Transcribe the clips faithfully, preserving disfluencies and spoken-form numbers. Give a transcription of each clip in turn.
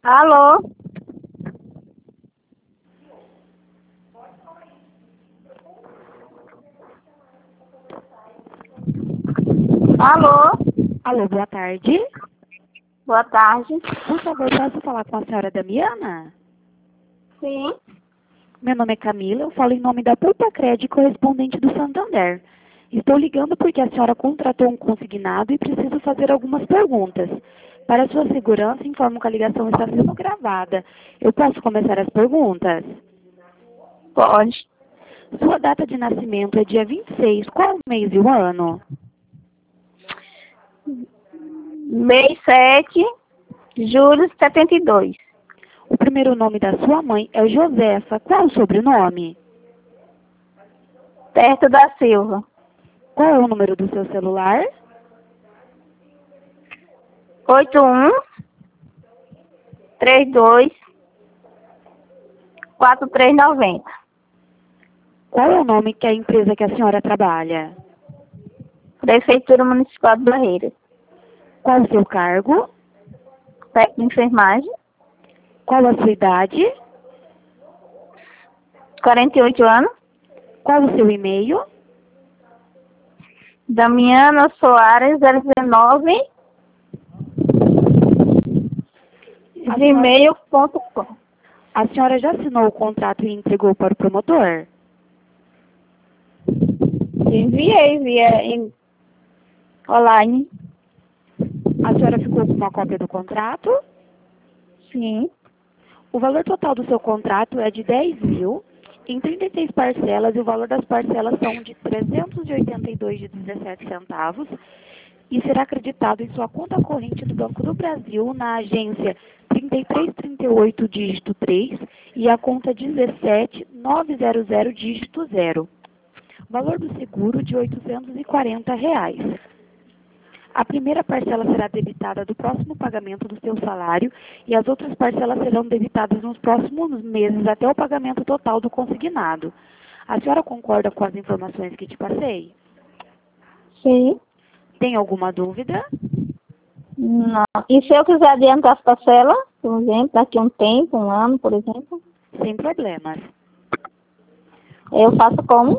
Alô? Alô? Alô, boa tarde. Boa tarde. Por favor, posso falar com a senhora Damiana? Sim. Meu nome é Camila, eu falo em nome da Pulpacred, correspondente do Santander. Estou ligando porque a senhora contratou um consignado e preciso fazer algumas perguntas. Para sua segurança, informo que a ligação está sendo gravada. Eu posso começar as perguntas? Pode. Sua data de nascimento é dia vinte e seis, qual o mês e o ano? Mês sete, julho de setenta e dois. O primeiro nome da sua mãe é Josefa, qual o sobrenome? Perto da Silva. Qual é o número do seu celular? oito um, três dois, quatro três nove zero. Qual é o nome que a empresa que a senhora trabalha? Prefeitura Municipal de Barreiras. Qual o seu cargo? Técnico de enfermagem. Qual a sua idade? quarenta e oito anos. Qual o seu e-mail? Damiana Soares, zero dezenove, gmail ponto com. A senhora já assinou o contrato e entregou para o promotor? Enviei via em, online. A senhora ficou com uma cópia do contrato? Sim. O valor total do seu contrato é de dez mil, em trinta e seis parcelas, e o valor das parcelas são de trezentos e oitenta e dois reais e dezessete centavos, e será acreditado em sua conta corrente do Banco do Brasil, na agência trinta e três trinta e oito, dígito três, e a conta dezessete novecentos, dígito zero. Valor do seguro de oitocentos e quarenta reais. A primeira parcela será debitada do próximo pagamento do seu salário e as outras parcelas serão debitadas nos próximos meses até o pagamento total do consignado. A senhora concorda com as informações que te passei? Sim. Tem alguma dúvida? Não. E se eu quiser adiantar as parcelas, por exemplo, daqui a um tempo, um ano, por exemplo, Sem problemas. eu faço como?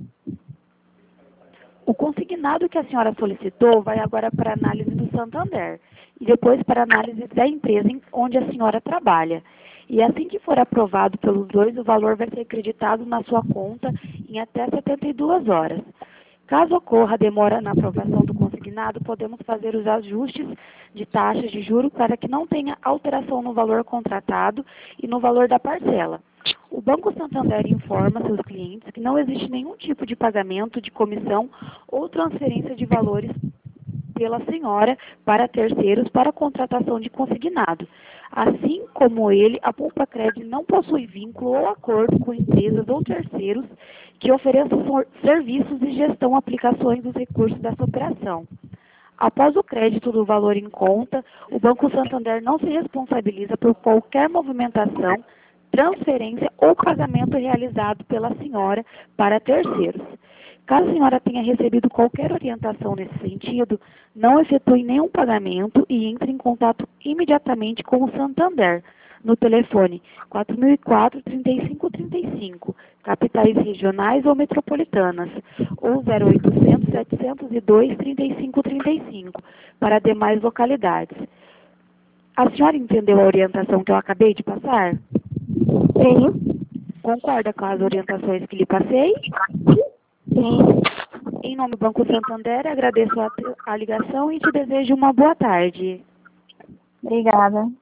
O consignado que a senhora solicitou vai agora para análise do Santander e depois para análise da empresa onde a senhora trabalha. E assim que for aprovado pelos dois, o valor vai ser creditado na sua conta em até setenta e duas horas. Caso ocorra demora na aprovação do consignado, podemos fazer os ajustes de taxas de juros para que não tenha alteração no valor contratado e no valor da parcela. O Banco Santander informa seus clientes que não existe nenhum tipo de pagamento de comissão ou transferência de valores pela senhora para terceiros para a contratação de consignado. Assim como ele, a Pulpacred não possui vínculo ou acordo com empresas ou terceiros que ofereçam serviços de gestão aplicações dos recursos dessa operação. Após o crédito do valor em conta, o Banco Santander não se responsabiliza por qualquer movimentação, transferência ou pagamento realizado pela senhora para terceiros. Caso a senhora tenha recebido qualquer orientação nesse sentido, não efetue nenhum pagamento e entre em contato imediatamente com o Santander, no telefone quatro mil e quatro, trinta e cinco trinta e cinco, capitais regionais ou metropolitanas, ou zero oitocentos, setecentos e dois, trinta e cinco trinta e cinco, para demais localidades. A senhora entendeu a orientação que eu acabei de passar? Sim. Concorda com as orientações que lhe passei? Sim. Em nome do Banco Santander, agradeço a, a ligação e te desejo uma boa tarde. Obrigada.